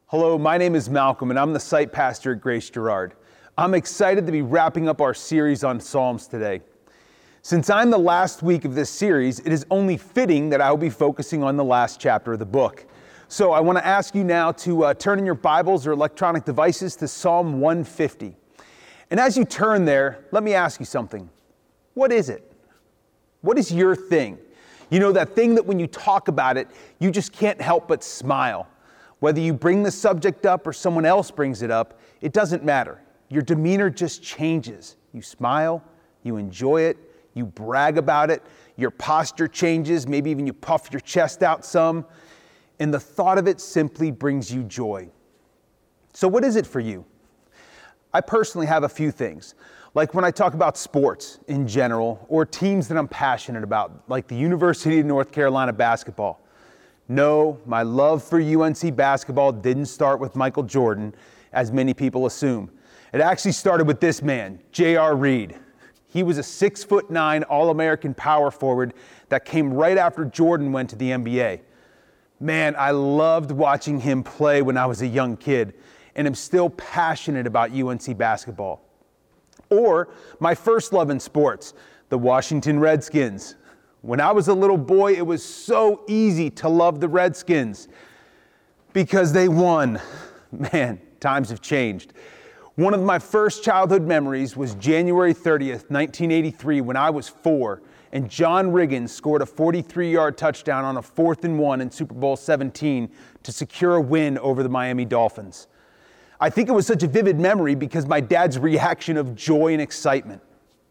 Hello, my name is Malcolm, and I'm the site pastor at Grace Girard. I'm excited to be wrapping up our series on Psalms today. Since I'm the last week of this series, it is only fitting that I will be focusing on the last chapter of the book. So I want to ask you now to turn in your Bibles or electronic devices to Psalm 150. And as you turn there, let me ask you something. What is it? What is your thing? You know, that thing that when you talk about it, you just can't help but smile. Whether you bring the subject up or someone else brings it up, it doesn't matter. Your demeanor just changes. You smile, you enjoy it, you brag about it, your posture changes, maybe even you puff your chest out some, and the thought of it simply brings you joy. So what is it for you? I personally have a few things, like when I talk about sports in general or teams that I'm passionate about, like the University of North Carolina basketball. No, my love for UNC basketball didn't start with Michael Jordan, as many people assume. It actually started with this man, J.R. Reed. He was a 6'9" All-American power forward that came right after Jordan went to the NBA. Man, I loved watching him play when I was a young kid, and am still passionate about UNC basketball. Or my first love in sports, the Washington Redskins. When I was a little boy, it was so easy to love the Redskins because they won. Man, times have changed. One of my first childhood memories was January 30th, 1983, when I was 4, and John Riggins scored a 43-yard touchdown on a 4th and 1 in Super Bowl 17 to secure a win over the Miami Dolphins. I think it was such a vivid memory because my dad's reaction of joy and excitement.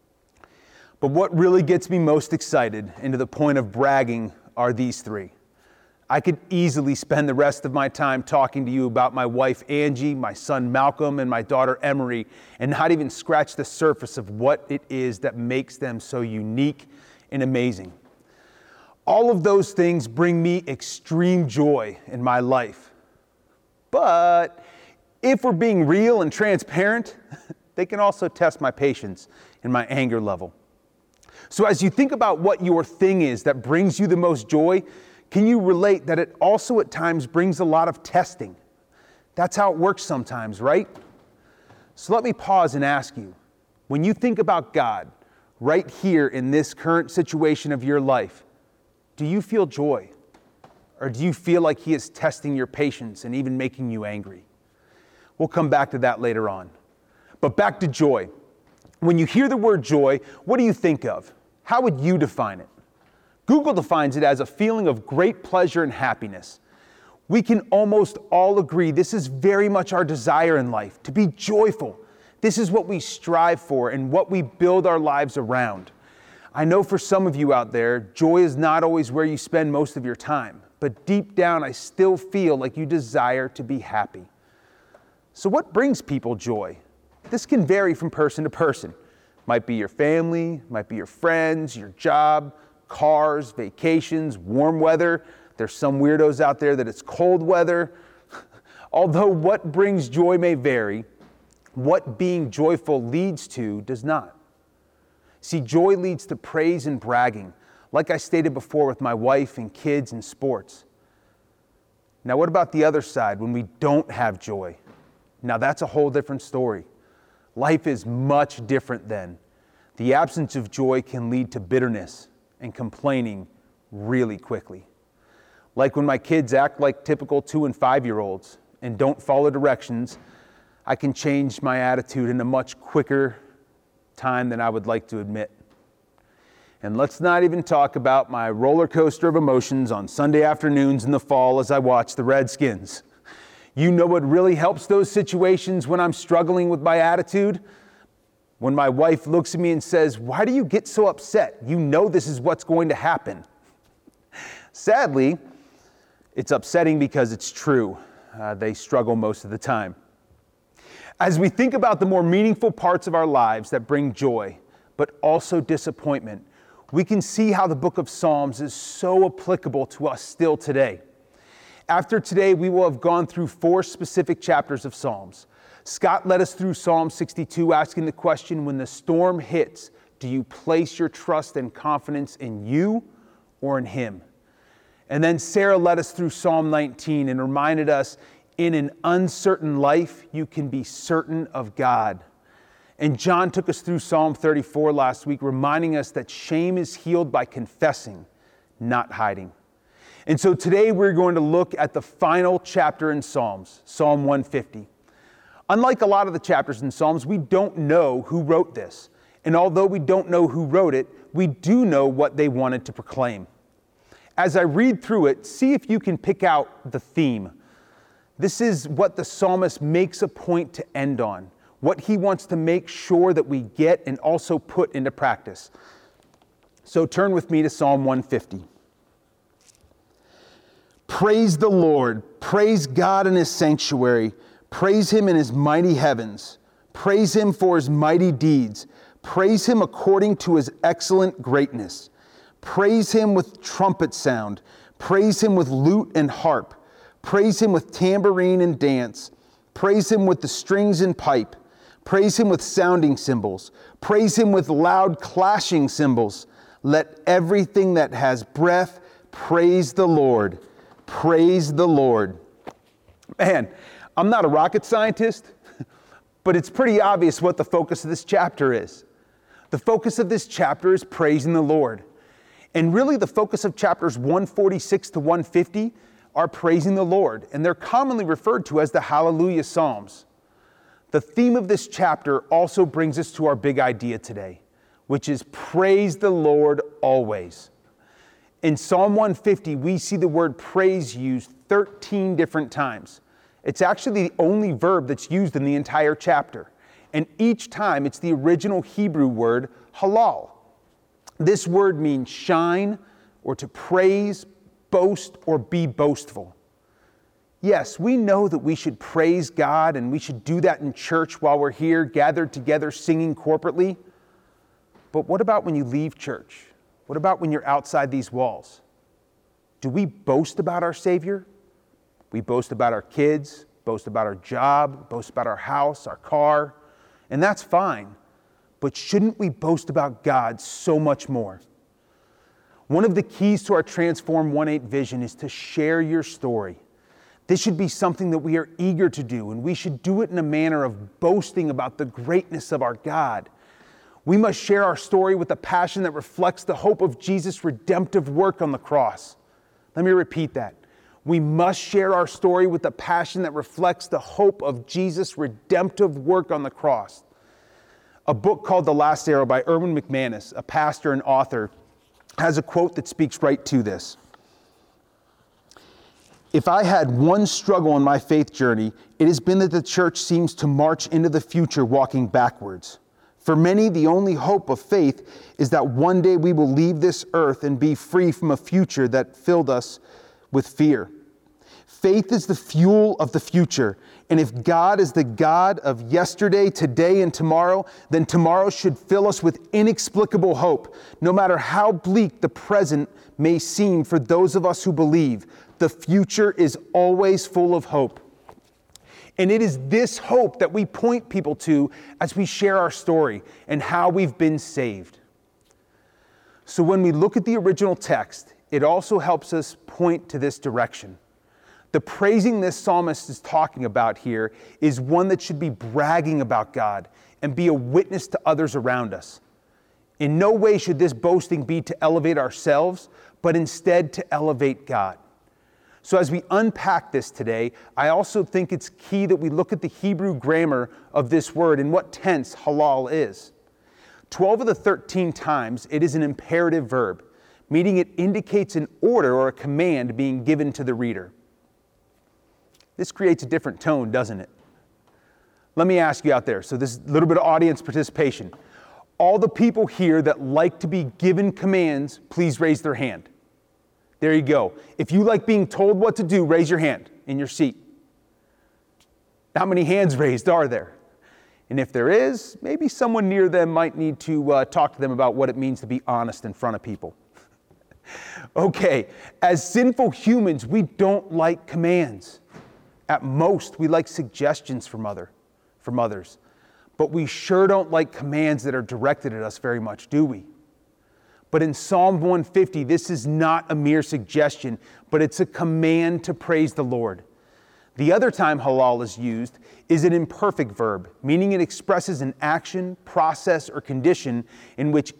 But what really gets me most excited and to the point of bragging are these three. I could easily spend the rest of my time talking to you about my wife Angie, my son Malcolm, and my daughter Emery, and not even scratch the surface of what it is that makes them so unique and amazing. All of those things bring me extreme joy in my life. But if we're being real and transparent, they can also test my patience and my anger level. So as you think about what your thing is that brings you the most joy, can you relate that it also at times brings a lot of testing? That's how it works sometimes, right? So let me pause and ask you, when you think about God right here in this current situation of your life, do you feel joy? Or do you feel like He is testing your patience and even making you angry? We'll come back to that later on. But back to joy. When you hear the word joy, what do you think of? How would you define it? Google defines it as a feeling of great pleasure and happiness. We can almost all agree this is very much our desire in life, to be joyful. This is what we strive for and what we build our lives around. I know for some of you out there, joy is not always where you spend most of your time, but deep down I still feel like you desire to be happy. So what brings people joy? This can vary from person to person. Might be your family, might be your friends, your job, cars, vacations, warm weather. There's some weirdos out there that it's cold weather. Although what brings joy may vary, what being joyful leads to does not. See, joy leads to praise and bragging, like I stated before with my wife and kids and sports. Now what about the other side when we don't have joy? Now that's a whole different story. Life is much different then. The absence of joy can lead to bitterness and complaining really quickly. Like when my kids act like typical 2- and 5-year-olds and don't follow directions, I can change my attitude in a much quicker time than I would like to admit. And let's not even talk about my roller coaster of emotions on Sunday afternoons in the fall as I watch the Redskins. You know what really helps those situations when I'm struggling with my attitude? When my wife looks at me and says, "Why do you get so upset? You know this is what's going to happen." Sadly, it's upsetting because it's true. They struggle most of the time. As we think about the more meaningful parts of our lives that bring joy, but also disappointment, we can see how the book of Psalms is so applicable to us still today. After today, we will have gone through 4 specific chapters of Psalms. Scott led us through Psalm 62, asking the question, when the storm hits, do you place your trust and confidence in you or in Him? And then Sarah led us through Psalm 19 and reminded us, In an uncertain life, you can be certain of God. And John took us through Psalm 34 last week, reminding us that shame is healed by confessing, not hiding. And so today we're going to look at the final chapter in Psalms, Psalm 150. Unlike a lot of the chapters in Psalms, we don't know who wrote this. And although we don't know who wrote it, we do know what they wanted to proclaim. As I read through it, see if you can pick out the theme. This is what the psalmist makes a point to end on, what he wants to make sure that we get and also put into practice. So turn with me to Psalm 150. Praise the Lord, praise God in his sanctuary, praise him in his mighty heavens, praise him for his mighty deeds, praise him according to his excellent greatness, praise him with trumpet sound, praise him with lute and harp, praise him with tambourine and dance, praise him with the strings and pipe, praise him with sounding cymbals, praise him with loud clashing cymbals. Let everything that has breath praise the Lord. Praise the Lord. Man, I'm not a rocket scientist, but it's pretty obvious what the focus of this chapter is. The focus of this chapter is praising the Lord. And really the focus of chapters 146 to 150 are praising the Lord, and they're commonly referred to as the Hallelujah Psalms. The theme of this chapter also brings us to our big idea today, which is praise the Lord always. In Psalm 150, we see the word praise used 13 different times. It's actually the only verb that's used in the entire chapter. And each time it's the original Hebrew word halal. This word means shine or to praise, boast, or be boastful. Yes, we know that we should praise God and we should do that in church while we're here, gathered together, singing corporately. But what about when you leave church? What about when you're outside these walls? Do we boast about our Savior? We boast about our kids, boast about our job, boast about our house, our car, and that's fine. But shouldn't we boast about God so much more? One of the keys to our Transform 1.8 vision is to share your story. This should be something that we are eager to do, and we should do it in a manner of boasting about the greatness of our God. We must share our story with a passion that reflects the hope of Jesus' redemptive work on the cross. Let me repeat that. We must share our story with a passion that reflects the hope of Jesus' redemptive work on the cross. A book called The Last Arrow by Erwin McManus, a pastor and author, has a quote that speaks right to this. If I had one struggle in my faith journey, it has been that the church seems to march into the future walking backwards. For many, the only hope of faith is that one day we will leave this earth and be free from a future that filled us with fear. Faith is the fuel of the future, and if God is the God of yesterday, today, and tomorrow, then tomorrow should fill us with inexplicable hope, no matter how bleak the present may seem for those of us who believe. The future is always full of hope. And it is this hope that we point people to as we share our story and how we've been saved. So when we look at the original text, it also helps us point to this direction. The praising this psalmist is talking about here is one that should be bragging about God and be a witness to others around us. In no way should this boasting be to elevate ourselves, but instead to elevate God. So as we unpack this today, I also think it's key that we look at the Hebrew grammar of this word and what tense halal is. 12 of the 13 times, it is an imperative verb, meaning it indicates an order or a command being given to the reader. This creates a different tone, doesn't it? Let me ask you out there, so this is a little bit of audience participation. All the people here that like to be given commands, please raise their hand. There you go. If you like being told what to do, raise your hand in your seat. How many hands raised are there? And if there is, maybe someone near them might need to talk to them about what it means to be honest in front of people. Okay, as sinful humans, we don't like commands. At most, we like suggestions from others. But we sure don't like commands that are directed at us very much, do we? But in Psalm 150, this is not a mere suggestion, but it's a command to praise the Lord. The other time halal is used is an imperfect verb, meaning it expresses an action, process, or condition in which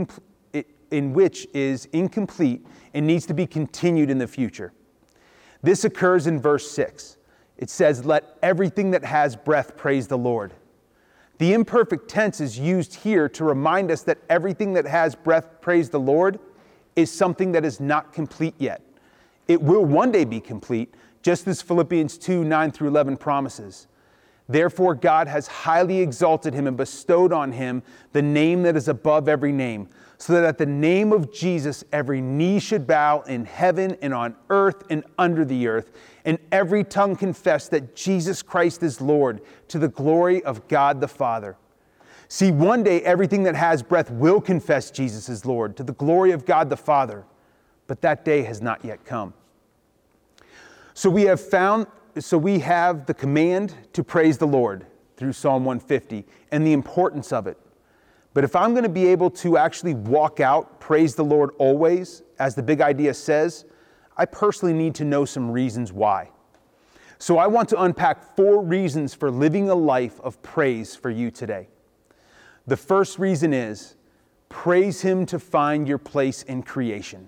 is incomplete and needs to be continued in the future. This occurs in verse 6. It says, "Let everything that has breath praise the Lord." The imperfect tense is used here to remind us that everything that has breath praise the Lord is something that is not complete yet. It will one day be complete, just as Philippians 2, 9 through 11 promises. Therefore, God has highly exalted him and bestowed on him the name that is above every name, so that at the name of Jesus every knee should bow in heaven and on earth and under the earth, and every tongue confess that Jesus Christ is Lord, to the glory of God the Father. See, one day everything that has breath will confess Jesus is Lord, to the glory of God the Father, but that day has not yet come. So we have the command to praise the Lord through Psalm 150 and the importance of it. But if I'm going to be able to actually walk out, praise the Lord always, as the big idea says, I personally need to know some reasons why. So I want to unpack 4 reasons for living a life of praise for you today. The first reason is, praise Him to find your place in creation.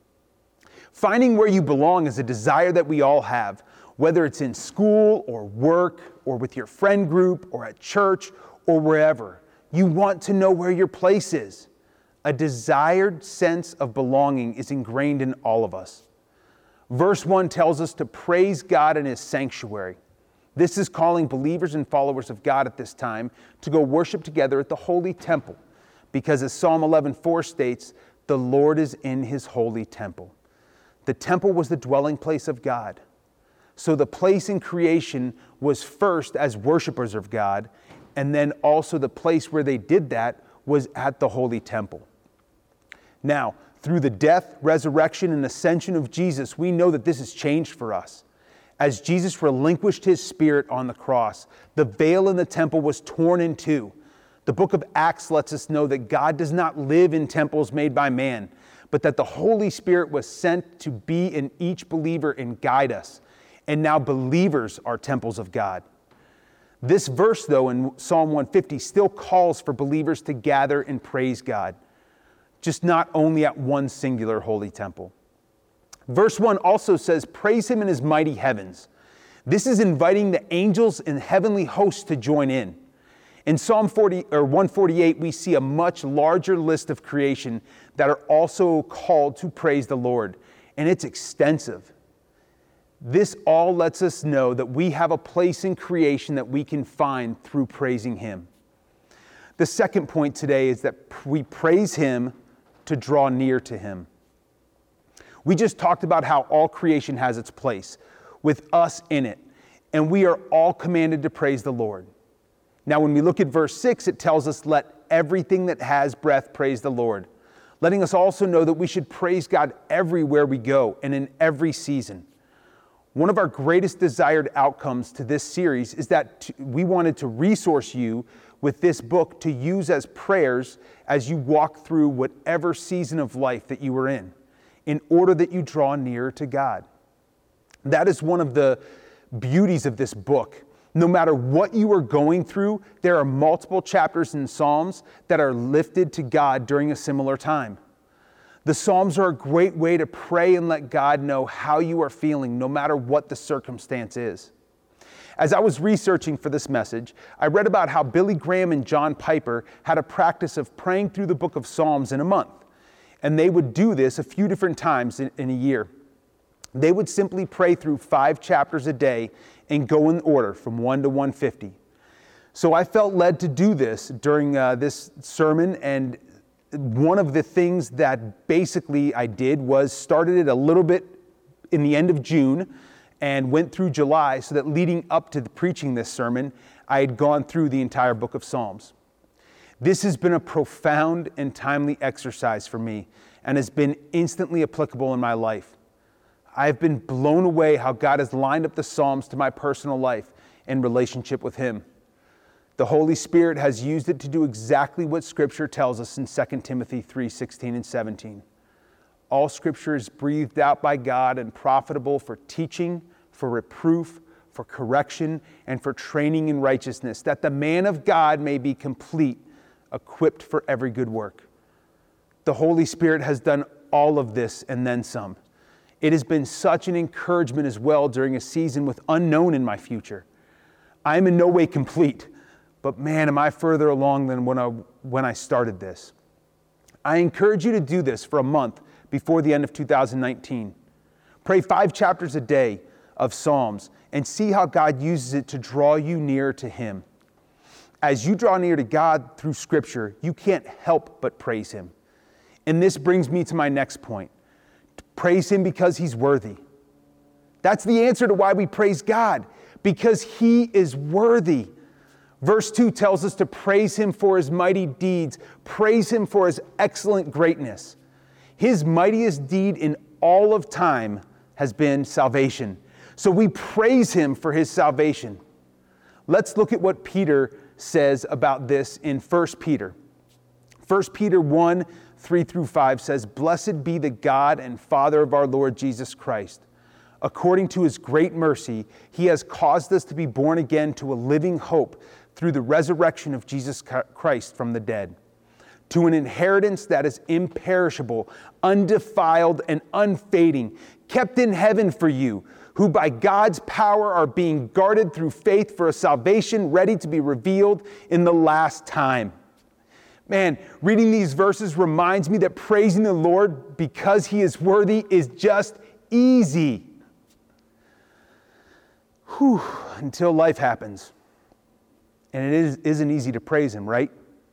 Finding where you belong is a desire that we all have, whether it's in school or work or with your friend group or at church or wherever. You want to know where your place is. A desired sense of belonging is ingrained in all of us. Verse 1 tells us to praise God in His sanctuary. This is calling believers and followers of God at this time to go worship together at the holy temple, because as Psalm 11:4 states, the Lord is in His holy temple. The temple was the dwelling place of God. So the place in creation was first as worshipers of God, and then also the place where they did that was at the holy temple. Now, through the death, resurrection, and ascension of Jesus, we know that this has changed for us. As Jesus relinquished His Spirit on the cross, the veil in the temple was torn in two. The book of Acts lets us know that God does not live in temples made by man, but that the Holy Spirit was sent to be in each believer and guide us. And now believers are temples of God. This verse, though, in Psalm 150 still calls for believers to gather and praise God, just not only at one singular holy temple. Verse 1 also says, praise Him in His mighty heavens. This is inviting the angels and heavenly hosts to join in. In Psalm 148, we see a much larger list of creation that are also called to praise the Lord, and it's extensive. This all lets us know that we have a place in creation that we can find through praising Him. The second point today is that we praise Him to draw near to Him. We just talked about how all creation has its place, with us in it, and we are all commanded to praise the Lord. Now, when we look at verse 6, it tells us, let everything that has breath praise the Lord, letting us also know that we should praise God everywhere we go and in every season. One of our greatest desired outcomes to this series is that we wanted to resource you with this book to use as prayers as you walk through whatever season of life that you are in order that you draw nearer to God. That is one of the beauties of this book. No matter what you are going through, there are multiple chapters in Psalms that are lifted to God during a similar time. The Psalms are a great way to pray and let God know how you are feeling, no matter what the circumstance is. As I was researching for this message, I read about how Billy Graham and John Piper had a practice of praying through the book of Psalms in a month. And they would do this a few different times in a year. They would simply pray through 5 chapters a day and go in order from 1 to 150. So I felt led to do this during this sermon, and one of the things that basically I did was started it a little bit in the end of June and went through July, so that leading up to preaching this sermon, I had gone through the entire book of Psalms. This has been a profound and timely exercise for me and has been instantly applicable in my life. I've been blown away how God has lined up the Psalms to my personal life and relationship with Him. The Holy Spirit has used it to do exactly what Scripture tells us in 2 Timothy 3:16 and 17. All Scripture is breathed out by God and profitable for teaching, for reproof, for correction, and for training in righteousness, that the man of God may be complete, equipped for every good work. The Holy Spirit has done all of this and then some. It has been such an encouragement as well during a season with unknown in my future. I am in no way complete, but man, am I further along than when I started this. I encourage you to do this for a month before the end of 2019. Pray 5 chapters a day of Psalms and see how God uses it to draw you nearer to Him. As you draw near to God through Scripture, you can't help but praise Him. And this brings me to my next point. Praise Him because He's worthy. That's the answer to why we praise God, because He is worthy. Verse 2 tells us to praise Him for His mighty deeds, praise Him for His excellent greatness. His mightiest deed in all of time has been salvation. So we praise Him for His salvation. Let's look at what Peter says about this in 1 Peter. 1 Peter 1, 3 through 5 says, "Blessed be the God and Father of our Lord Jesus Christ. According to His great mercy, He has caused us to be born again to a living hope through the resurrection of Jesus Christ from the dead, to an inheritance that is imperishable, undefiled, and unfading, kept in heaven for you, who by God's power are being guarded through faith for a salvation ready to be revealed in the last time." Man, reading these verses reminds me that praising the Lord because He is worthy is just easy. Whew, until life happens. And it isn't easy to praise Him, right?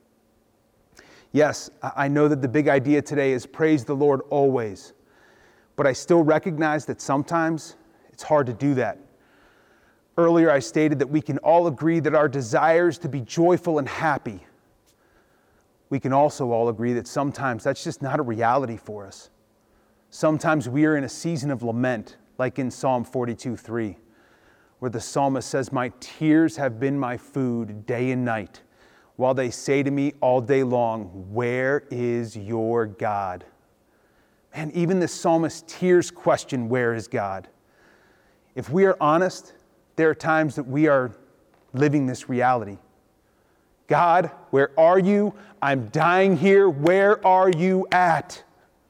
Yes, I know that the big idea today is praise the Lord always. But I still recognize that sometimes it's hard to do that. Earlier I stated that we can all agree that our desire is to be joyful and happy. We can also all agree that sometimes that's just not a reality for us. Sometimes we are in a season of lament, like in Psalm 42:3, where the psalmist says, "My tears have been my food day and night, while they say to me all day long, 'Where is your God?'" Man, even the psalmist's tears question, "Where is God?" If we are honest, there are times that we are living this reality. God, where are you? I'm dying here. Where are you at?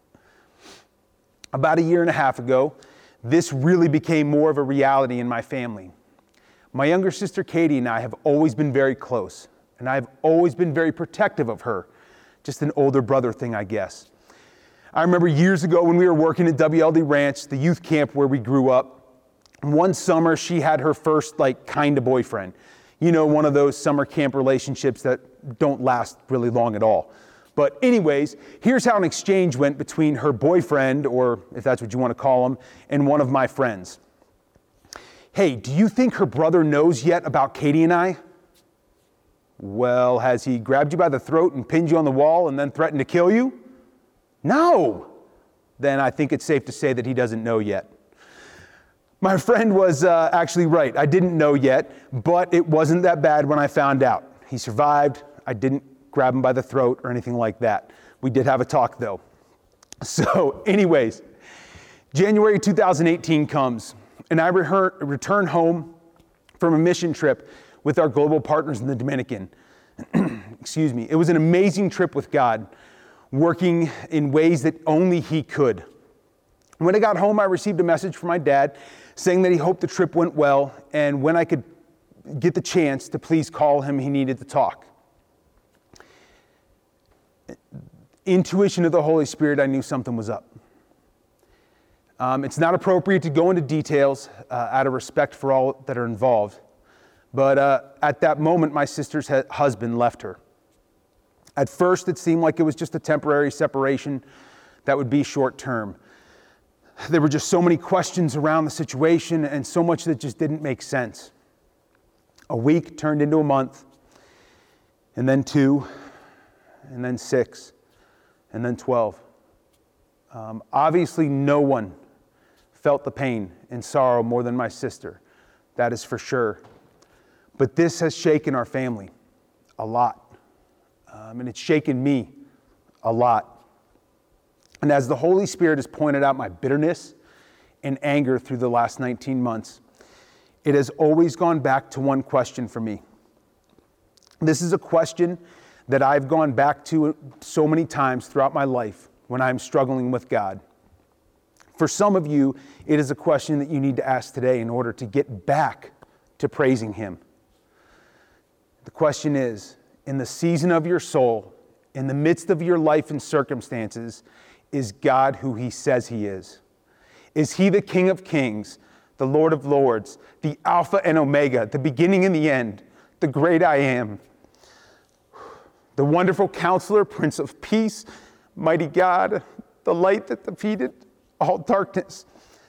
About 1.5 years ago, this really became more of a reality in my family. My younger sister Katie and I have always been very close, and I've always been very protective of her. Just an older brother thing, I guess. I remember years ago when we were working at WLD Ranch, the youth camp where we grew up. One summer, she had her first kind of boyfriend. You know, one of those summer camp relationships that don't last really long at all. But anyways, here's how an exchange went between her boyfriend, or if that's what you want to call him, and one of my friends. "Hey, do you think her brother knows yet about Katie and I?" "Well, has he grabbed you by the throat and pinned you on the wall and then threatened to kill you?" "No." "Then I think it's safe to say that he doesn't know yet." My friend was actually right. I didn't know yet, but it wasn't that bad when I found out. He survived. I didn't grab him by the throat or anything like that. We did have a talk though. So anyways, January 2018 comes, and I return home from a mission trip with our global partners in the Dominican. Excuse me. It was an amazing trip with God, working in ways that only He could. When I got home, I received a message from my dad saying that he hoped the trip went well, and when I could get the chance to please call him, he needed to talk. Intuition of the Holy Spirit, I knew something was up. It's not appropriate to go into details out of respect for all that are involved, but at that moment, my sister's husband left her. At first, it seemed like it was just a temporary separation that would be short term. There were just so many questions around the situation and so much that just didn't make sense. A week turned into a month, and then 2, and then 6, and then 12. Obviously, no one felt the pain and sorrow more than my sister. That is for sure. But this has shaken our family a lot. And it's shaken me a lot. And as the Holy Spirit has pointed out my bitterness and anger through the last 19 months, it has always gone back to one question for me. This is a question that I've gone back to so many times throughout my life when I'm struggling with God. For some of you, it is a question that you need to ask today in order to get back to praising Him. The question is, in the season of your soul, in the midst of your life and circumstances, is God who He says He is? Is He the King of Kings, the Lord of Lords, the Alpha and Omega, the beginning and the end, the great I Am, the wonderful Counselor, Prince of Peace, mighty God, the light that defeated all darkness,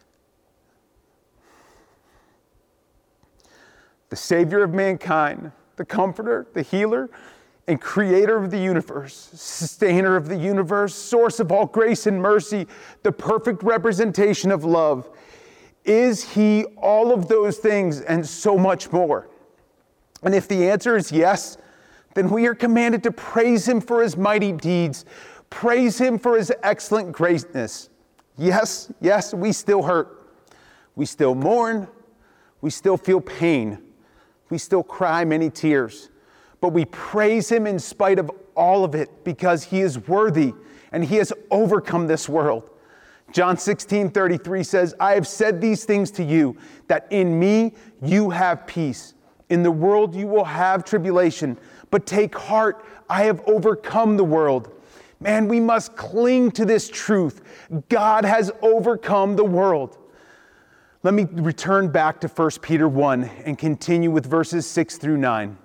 the Savior of mankind, the Comforter, the Healer, and Creator of the universe, Sustainer of the universe, Source of all grace and mercy, the perfect representation of love. Is He all of those things and so much more? And if the answer is yes, then we are commanded to praise Him for His mighty deeds, praise Him for His excellent greatness. Yes, we still hurt. We still mourn. We still feel pain. We still cry many tears. But we praise Him in spite of all of it because He is worthy and He has overcome this world. John 16:33 says, I have said these things to you, that in me you have peace. In the world you will have tribulation, but take heart, I have overcome the world. Man, we must cling to this truth. God has overcome the world. Let me return back to 1 Peter 1 and continue with verses 6 through 9.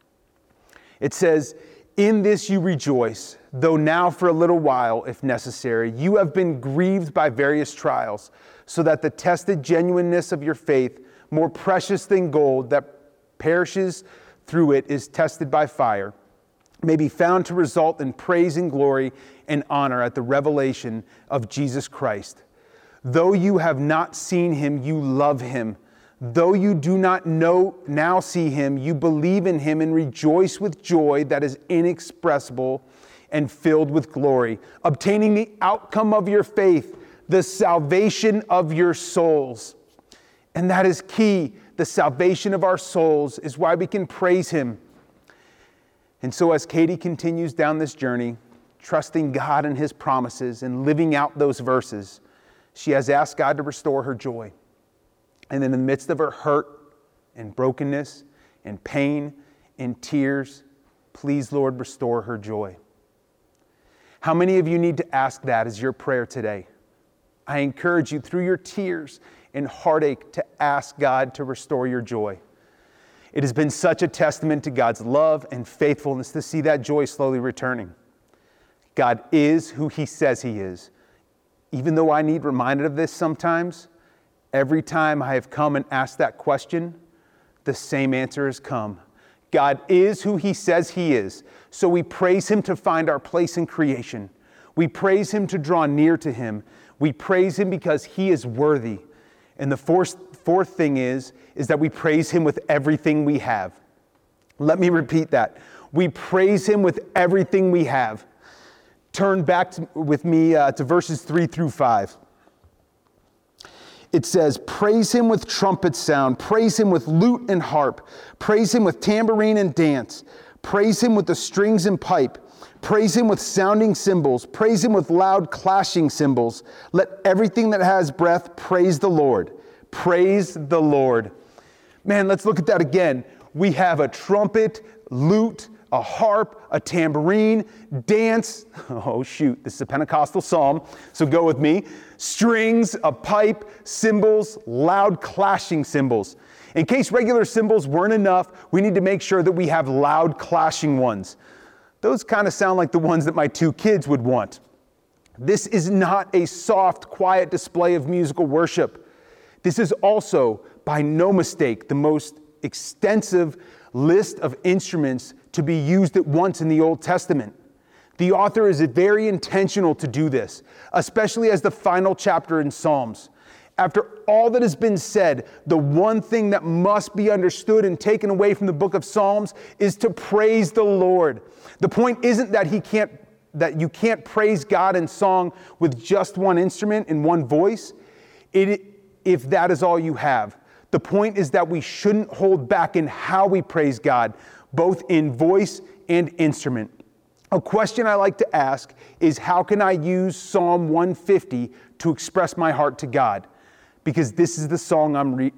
It says, in this you rejoice, though now for a little while, if necessary, you have been grieved by various trials, so that the tested genuineness of your faith, more precious than gold that perishes through it, is tested by fire, may be found to result in praise and glory and honor at the revelation of Jesus Christ. Though you have not seen Him, you love Him. Though you do not now see Him, you believe in Him and rejoice with joy that is inexpressible and filled with glory, obtaining the outcome of your faith, the salvation of your souls. And that is key. The salvation of our souls is why we can praise Him. And so as Katie continues down this journey, trusting God and His promises and living out those verses, she has asked God to restore her joy. And in the midst of her hurt and brokenness and pain and tears, please, Lord, restore her joy. How many of you need to ask that as your prayer today? I encourage you through your tears and heartache to ask God to restore your joy. It has been such a testament to God's love and faithfulness to see that joy slowly returning. God is who He says He is. Even though I need reminded of this sometimes, every time I have come and asked that question, the same answer has come. God is who He says He is. So we praise Him to find our place in creation. We praise Him to draw near to Him. We praise Him because He is worthy. And the fourth thing is that we praise Him with everything we have. Let me repeat that. We praise Him with everything we have. Turn back with me to verses 3 through 5. It says, praise Him with trumpet sound, praise Him with lute and harp, praise Him with tambourine and dance, praise Him with the strings and pipe, praise Him with sounding cymbals, praise Him with loud clashing cymbals. Let everything that has breath praise the Lord. Praise the Lord. Man, let's look at that again. We have a trumpet, lute, a harp, a tambourine, dance. Oh shoot, this is a Pentecostal psalm, so go with me. Strings, a pipe, cymbals, loud clashing cymbals. In case regular cymbals weren't enough, we need to make sure that we have loud clashing ones. Those kind of sound like the ones that my 2 kids would want. This is not a soft, quiet display of musical worship. This is also, by no mistake, the most extensive list of instruments to be used at once in the Old Testament. The author is very intentional to do this, especially as the final chapter in Psalms. After all that has been said, the one thing that must be understood and taken away from the book of Psalms is to praise the Lord. The point isn't that you can't praise God in song with just one instrument and one voice, if that is all you have. The point is that we shouldn't hold back in how we praise God, both in voice and instrument. A question I like to ask is, how can I use Psalm 150 to express my heart to God? Because this is the psalm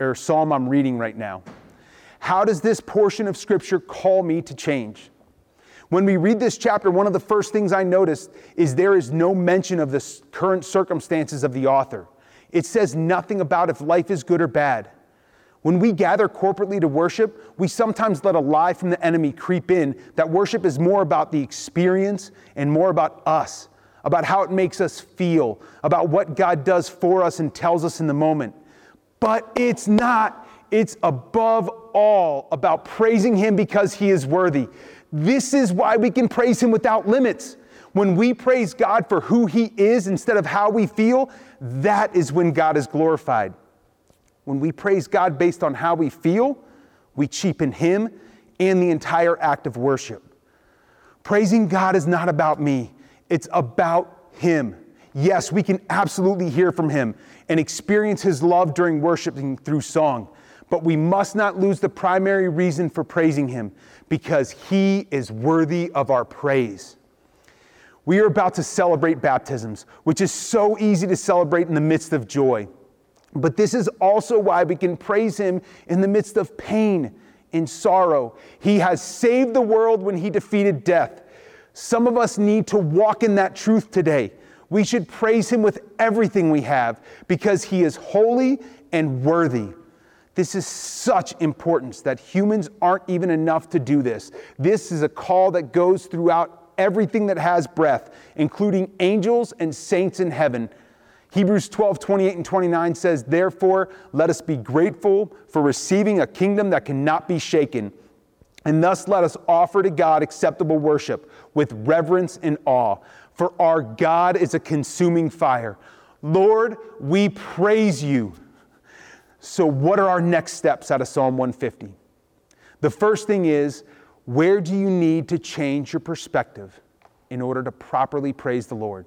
I'm reading right now. How does this portion of Scripture call me to change? When we read this chapter, one of the first things I noticed is there is no mention of the current circumstances of the author. It says nothing about if life is good or bad. When we gather corporately to worship, we sometimes let a lie from the enemy creep in that worship is more about the experience and more about us, about how it makes us feel, about what God does for us and tells us in the moment. But it's not. It's above all about praising Him because He is worthy. This is why we can praise Him without limits. When we praise God for who He is instead of how we feel, that is when God is glorified. When we praise God based on how we feel, we cheapen Him and the entire act of worship. Praising God is not about me. It's about Him. Yes, we can absolutely hear from Him and experience His love during worshiping through song. But we must not lose the primary reason for praising Him, because He is worthy of our praise. We are about to celebrate baptisms, which is so easy to celebrate in the midst of joy. But this is also why we can praise Him in the midst of pain, in sorrow. He has saved the world when He defeated death. Some of us need to walk in that truth today. We should praise Him with everything we have because He is holy and worthy. This is such importance that humans aren't even enough to do this. This is a call that goes throughout everything that has breath, including angels and saints in heaven. Hebrews 12:28 and 29 says, "Therefore, let us be grateful for receiving a kingdom that cannot be shaken. And thus let us offer to God acceptable worship with reverence and awe. For our God is a consuming fire." Lord, we praise You. So what are our next steps out of Psalm 150? The first thing is, where do you need to change your perspective in order to properly praise the Lord?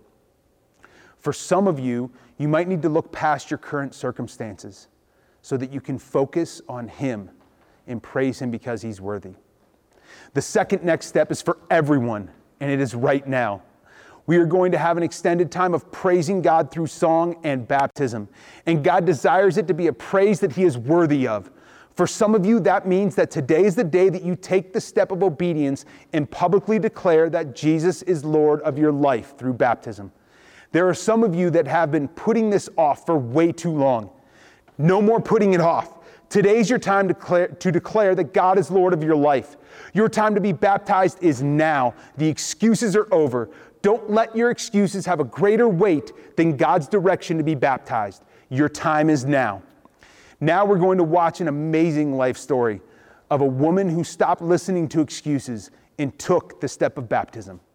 For some of you, you might need to look past your current circumstances so that you can focus on Him and praise Him because He's worthy. The second next step is for everyone, and it is right now. We are going to have an extended time of praising God through song and baptism, and God desires it to be a praise that He is worthy of. For some of you, that means that today is the day that you take the step of obedience and publicly declare that Jesus is Lord of your life through baptism. There are some of you that have been putting this off for way too long. No more putting it off. Today's your time to declare that God is Lord of your life. Your time to be baptized is now. The excuses are over. Don't let your excuses have a greater weight than God's direction to be baptized. Your time is now. Now we're going to watch an amazing life story of a woman who stopped listening to excuses and took the step of baptism.